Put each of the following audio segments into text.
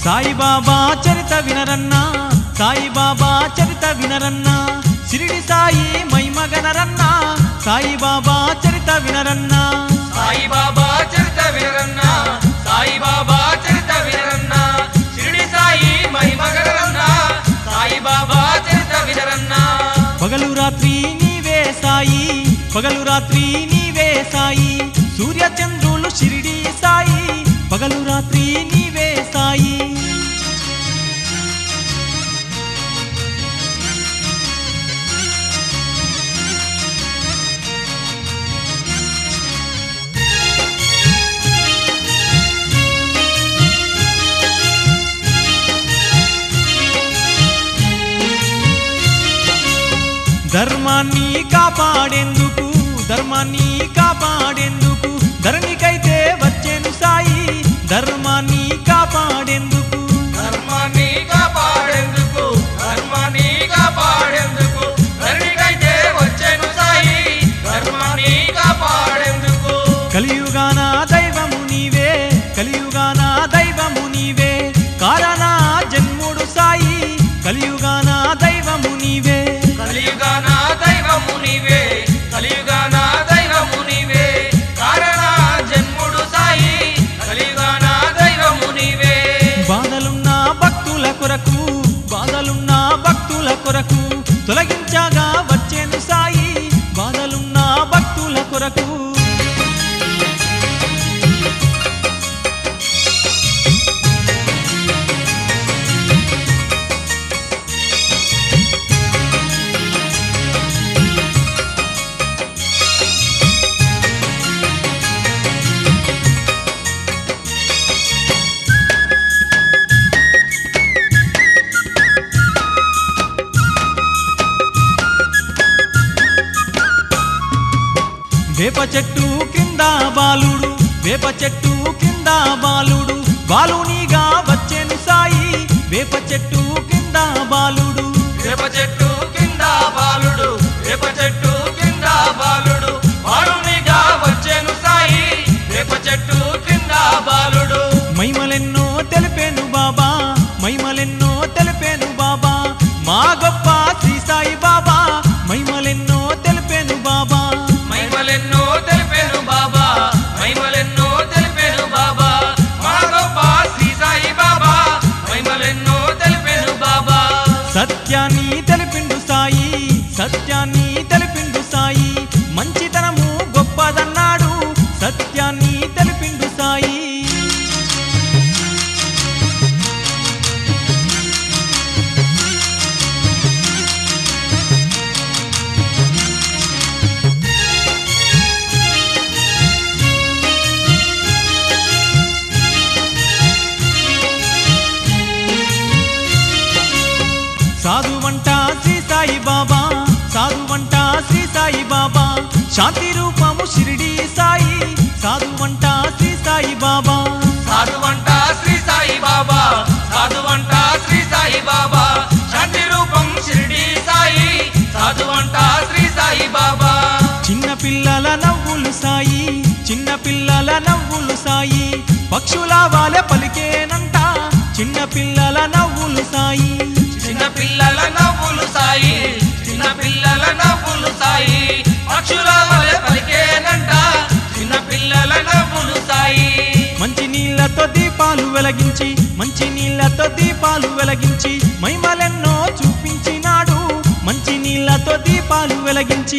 సాయిబాబా చరిత వినరన్నా సాయిబాబా చరిత వినరన్నా షిరిడి సాయి మహిమగనరన్నా సాయిబాబా చరిత వినరన్నా సాయిబాబా చరిత వినరన్నా సాయిబాబా చరిత వినరన్నా షిరిడి సాయి మహిమగనరన్నా సాయిబాబా చరిత వినరన్నా పగలు రాత్రి నీవే సాయి పగలు రాత్రి నీవే సాయి సూర్య చంద్రులు షిరిడి సాయి పగలు రాత్రి నీవే సాయి ధర్మాన్ని కాపాడేందుకు ధర్మాన్ని కాపాడేందుకు ధరణికైతే వచ్చేను సాయి ధర్మాన్ని కాపాడేందుకు ధర్మాన్ని కాపాడేందుకు ధర్మాన్ని కాపాడేందుకు ధరణికైతే వచ్చేను సాయి ధర్మాన్ని కాపాడేందుకు కలియుగాన దైవము నీవే కలియుగాన దైవము నీవే కారణ జన్ముడు సాయి కలియుగాన దైవము నీవే కలియుగాన దైవము నీవే కలియుగాన దైవము నీవే కారణ జన్ముడు సాయి కలియుగాన దైవము నీవే బాధలున్న భక్తుల కొరకు బాధలున్న భక్తుల కొరకు తొలగించగా వచ్చేను సాయి బాధలున్న భక్తుల కొరకు వేప చెట్టు కింద బాలుడు వేప చెట్టు కింద బాలుడు బాలునిగా వచ్చేను సాయి వేప చెట్టు కింద బాలుడు వేప చెట్టు కింద బాలుడు వేప చెట్టు కింద బాలుడు బాలునిగా వచ్చేను సాయి వేప చెట్టు కింద బాలుడు మహిమలెన్నో తెలిపేను బాబా మహిమలెన్నో తెలిపేను బాబా మా గొప్ప శ్రీ సాయి బాబా మహిమలెన్నో తెలిపేను బాబా మహిమలెన్నో తెలిపేను బాబా మహిమలెన్నో తెలిపేను బాబా మా గొప్ప శ్రీ సాయి బాబా మహిమలెన్నో తెలిపేను బాబా సత్యాన్ని తెలిపిండు సాయి సత్యాన్ని తెలిపిండు సాయి మంచితనము గొప్పదన్నాడు సత్యాన్ని తెలిపిండు సాయి సాధువంట శ్రీ సాయి బాబా సాధువంట శ్రీ సాయి బాబా శాంతి రూపము షిరిడి సాయి సాధువంట శ్రీ సాయి బాబా సాధువంట శ్రీ సాయి బాబా సాధువంట శ్రీ సాయి బాబా శాంతి రూపం షిరిడి సాయి సాధువంట శ్రీ సాయి బాబా చిన్న పిల్లల నవ్వులు సాయి చిన్న పిల్లల నవ్వులు సాయి పక్షుల వాలె పలికేనంట చిన్న పిల్లల నవ్వులు సాయి చిన్న పిల్లల నవ్వులు సాయి చిన్న పిల్లల నవ్వులు సాయి పక్షుల వలె పలికేనంట చిన్న పిల్లల నవ్వులు సాయి మంచి నీళ్లతో దీపాలు వెలిగించి మంచి నీళ్లతో దీపాలు వెలిగించి మహిమలెన్నో చూపించినాడు మంచి నీళ్లతో దీపాలు వెలిగించి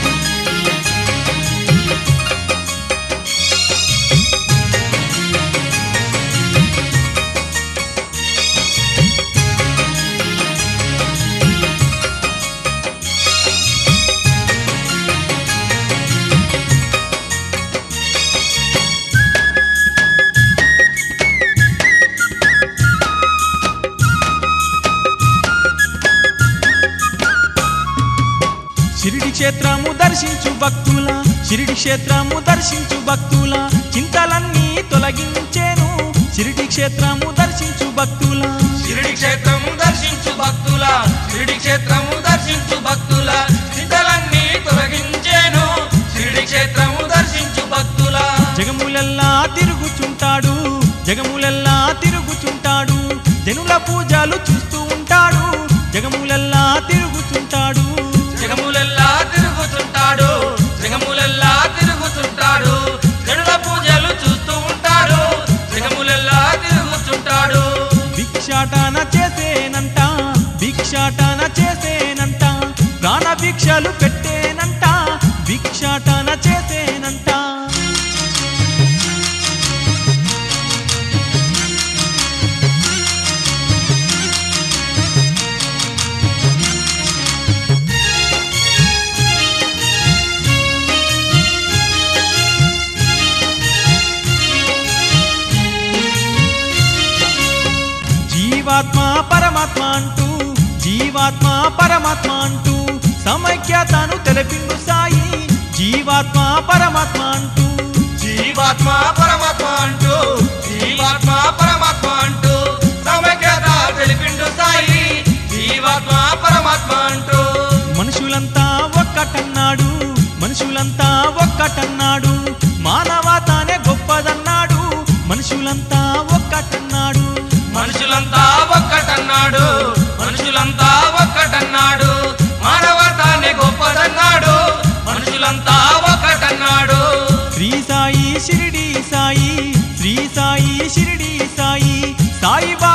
షిరిడి క్షేత్రము దర్శించు భక్తుల షిరిడి క్షేత్రము దర్శించు భక్తుల చింతలన్నీ తొలగించేను షిరిడి క్షేత్రము దర్శించు భక్తుల షిరిడి క్షేత్రము దర్శించు భక్తుల షిరిడి క్షేత్రము దర్శించు భక్తుల చింతలన్నీ తొలగించేను షిరిడి క్షేత్రము దర్శించు భక్తుల జగములెల్లా తిరుగుచుంటాడు జగములెల్లా తిరుగుచుంటాడు జనుల పూజలు చూస్తూ ఉంటాడు జగములెల్లా తిరుగుతుంటాడు జగములెల్లా తిరుగుతుంటాడు జగములెల్లా తిరుగుతుంటాడు జనుల పూజలు చూస్తూ ఉంటాడు జగములెల్లా తిరుగుతుంటాడు భిక్షాటన చేసేనంట భిక్షాటన చేసేనంట ప్రాణ భిక్షలు పెట్టేనంట భిక్షాటన చేసేనంట జీవాత్మ పరమాత్మ అంటూ జీవాత్మ పరమాత్మ అంటూ సమైక్యతను తెలిపిండు సాయి జీవాత్మ పరమాత్మ అంటూ జీవాత్మ పరమాత్మ అంటూ జీవాత్మ పరమాత్మ అంటూ సమైక్యత తెలిపిండు సాయి జీవాత్మ పరమాత్మ అంటూ మనుషులంతా ఒక్కటన్నాడు మనుషులంతా ఒక్కటన్నాడు మానవతానే గొప్పదన్నాడు మనుషులంతా ఒక్కటన్నాడు మనుషులంతా ఒక్కటన్నాడు మనుషులంతా ఒక్కటన్నాడు మానవతానే గొప్పదన్నాడు మనుషులంతా ఒక్కటన్నాడు శ్రీ సాయి షిరిడి సాయి శ్రీ సాయి షిరిడి సాయి సాయి